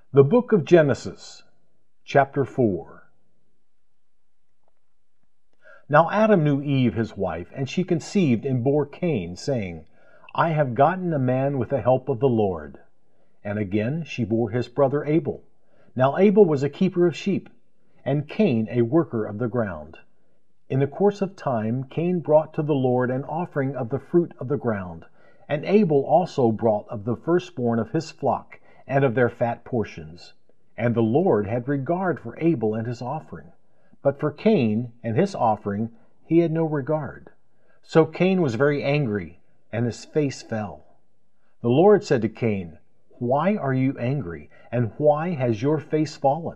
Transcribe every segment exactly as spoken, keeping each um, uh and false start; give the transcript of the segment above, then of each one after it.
The Book of Genesis, chapter four. Now Adam knew Eve his wife, and she conceived and bore Cain, saying, I have gotten a man with the help of the Lord. And again she bore his brother Abel. Now Abel was a keeper of sheep, and Cain a worker of the ground. In the course of time Cain brought to the Lord an offering of the fruit of the ground, and Abel also brought of the firstborn of his flock, and of their fat portions. And the Lord had regard for Abel and his offering, but for Cain and his offering he had no regard. So Cain was very angry, and his face fell. The Lord said to Cain, Why are you angry, and why has your face fallen?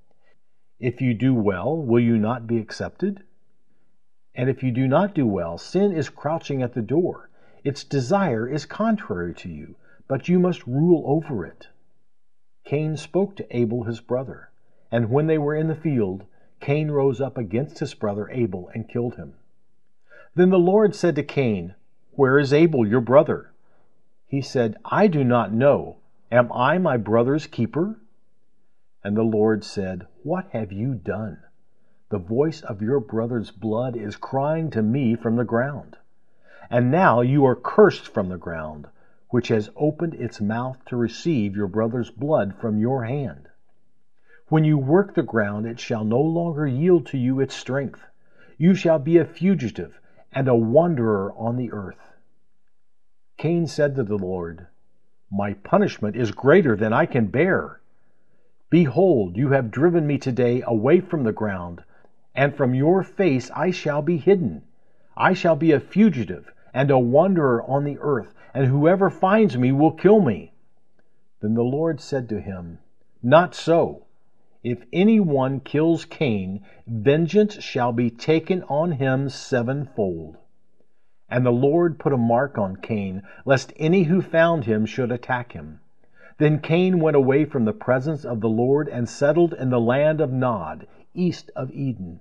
If you do well, will you not be accepted? And if you do not do well, sin is crouching at the door. Its desire is contrary to you, but you must rule over it. Cain spoke to Abel his brother, and when they were in the field, Cain rose up against his brother Abel and killed him. Then the Lord said to Cain, Where is Abel your brother? He said, I do not know. Am I my brother's keeper? And the Lord said, What have you done? The voice of your brother's blood is crying to me from the ground. And now you are cursed from the ground, which has opened its mouth to receive your brother's blood from your hand. When you work the ground, it shall no longer yield to you its strength. You shall be a fugitive and a wanderer on the earth. Cain said to the Lord, My punishment is greater than I can bear. Behold, you have driven me today away from the ground, and from your face I shall be hidden. I shall be a fugitive and a wanderer on the earth, and whoever finds me will kill me. Then the Lord said to him, Not so. If anyone kills Cain, vengeance shall be taken on him sevenfold. And the Lord put a mark on Cain, lest any who found him should attack him. Then Cain went away from the presence of the Lord and settled in the land of Nod, east of Eden.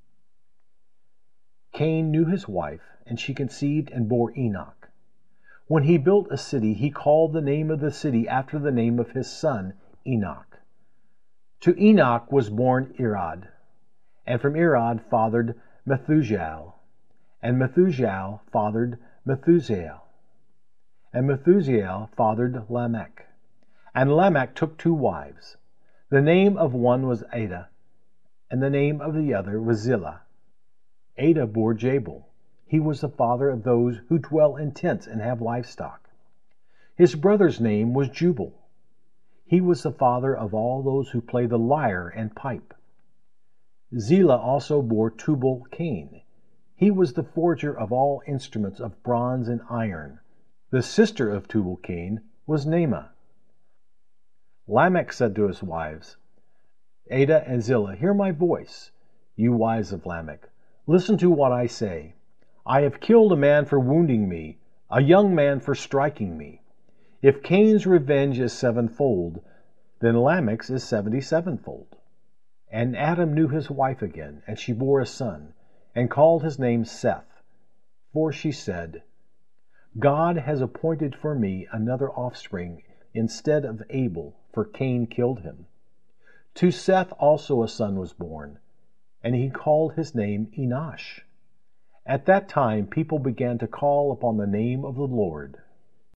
Cain knew his wife, and she conceived and bore Enoch. When he built a city, he called the name of the city after the name of his son, Enoch. To Enoch was born Irad, and from Irad fathered Methujael, and Methujael fathered Methusael, and Methusael fathered Lamech. And Lamech took two wives. The name of one was Adah, and the name of the other was Zillah. Adah bore Jabal. He was the father of those who dwell in tents and have livestock. His brother's name was Jubal. He was the father of all those who play the lyre and pipe. Zillah also bore Tubal-Cain. He was the forger of all instruments of bronze and iron. The sister of Tubal-Cain was Naamah. Lamech said to his wives, Adah and Zillah, hear my voice. You wives of Lamech, listen to what I say. I have killed a man for wounding me, a young man for striking me. If Cain's revenge is sevenfold, then Lamech's is seventy-sevenfold. And Adam knew his wife again, and she bore a son, and called his name Seth. For she said, God has appointed for me another offspring instead of Abel, for Cain killed him. To Seth also a son was born, and he called his name Enosh. At that time people began to call upon the name of the Lord.